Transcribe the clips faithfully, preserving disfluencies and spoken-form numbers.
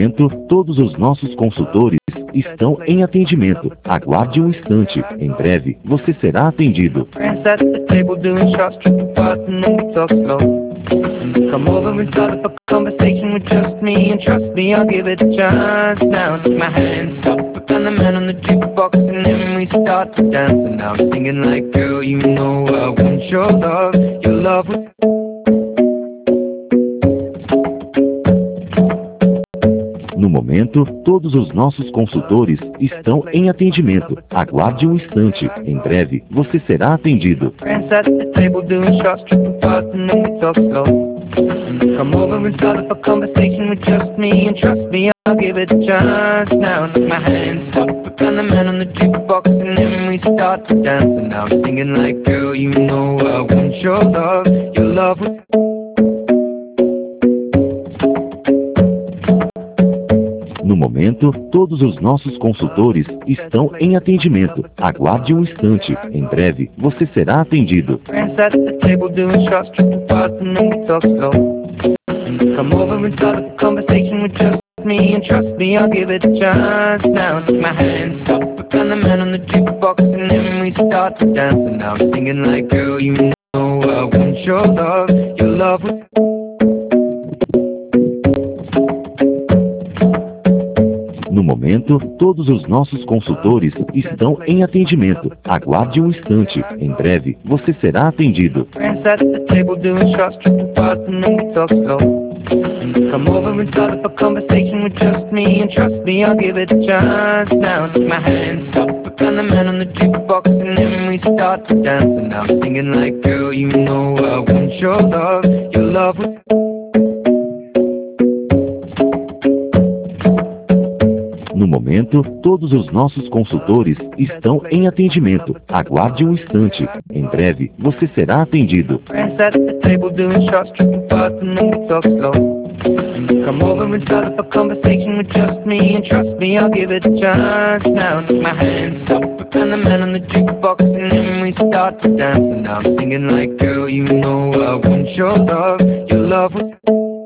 momento, todos os nossos consultores estão em atendimento. Aguarde um instante. Em breve, você será atendido. Friends at the table doing shots, tripping fast, and then we talk slow. Come over and start up a conversation with just me, and trust me, I'll give it a chance. Now take my hand, stop, and the man on the jukebox, and then we start to dance. And I'm singing like, girl, you know I want your love, your love was... No momento, todos os nossos consultores estão em atendimento. Aguarde um instante. Em breve, você será atendido. Friends at the table doing shots, tripping fast, and then we talk slow. Come over and start up a conversation with just me, and trust me, I'll give it a chance. Now take my hand, stop, and the man on the jukebox, and then we start to dance. And I'm singing like, girl, you know I want your love, your love was... No momento, todos os nossos consultores estão em atendimento. Aguarde um instante. Em breve, você será atendido. Friends at the table doing shots, tripping fast, and then we talk slow. Come over and start up a conversation with just me, and trust me, I'll give it a chance. Now take my hand, stop, and the man on the jukebox, and then we start to dance. And I'm singing like, girl, you know I want your love, your love was... No momento, todos os nossos consultores estão em atendimento. Aguarde um instante. Em breve, você será atendido. Friends at the table doing shots, tripping fast, and then we talk slow. Come over and start up a conversation with just me, and trust me, I'll give it a chance. Now take my hand, stop, and the man on the jukebox, and then we start to dance. And I'm singing like, girl, you know I want your love, your love was... No momento, todos os nossos consultores estão em atendimento. Aguarde um instante. Em breve, você será atendido. Friends at the table doing shots, tripping fast, and then we talk slow. Come over and start up a conversation with just me, and trust me, I'll give it a chance. Now take my hand, stop, and the man on the jukebox, and then we start to dance. And I'm singing like, girl, you know I want your love, your love was...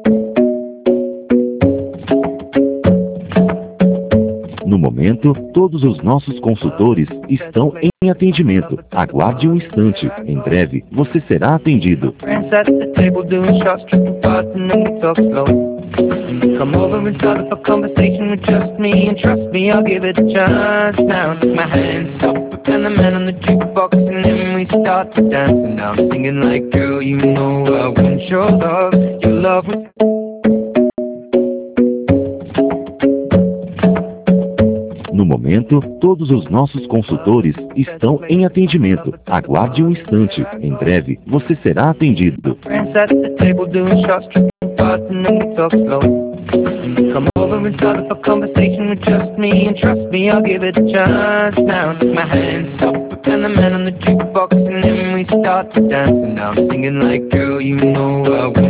No momento, todos os nossos consultores estão em atendimento. Aguarde um instante. Em breve, você será atendido. Friends at the table doing shots, tripping fast, and then we talk slow. Come over and start up a conversation with just me, and trust me, I'll give it a chance. Now take my hand, stop, and the man on the jukebox, and then we start to dance. And I'm singing like, girl, you know I want your love, your love was... No momento, todos os nossos consultores estão em atendimento. Aguarde um instante. Em breve, você será atendido. Friends at the table doing shots, tripping fast, and then we talk slow. Come over and start up a conversation with just me, and trust me, I'll give it a chance. Now take my hand, stop, and the man on the jukebox, and then we start to dance. And I'm singing like, girl, you know I want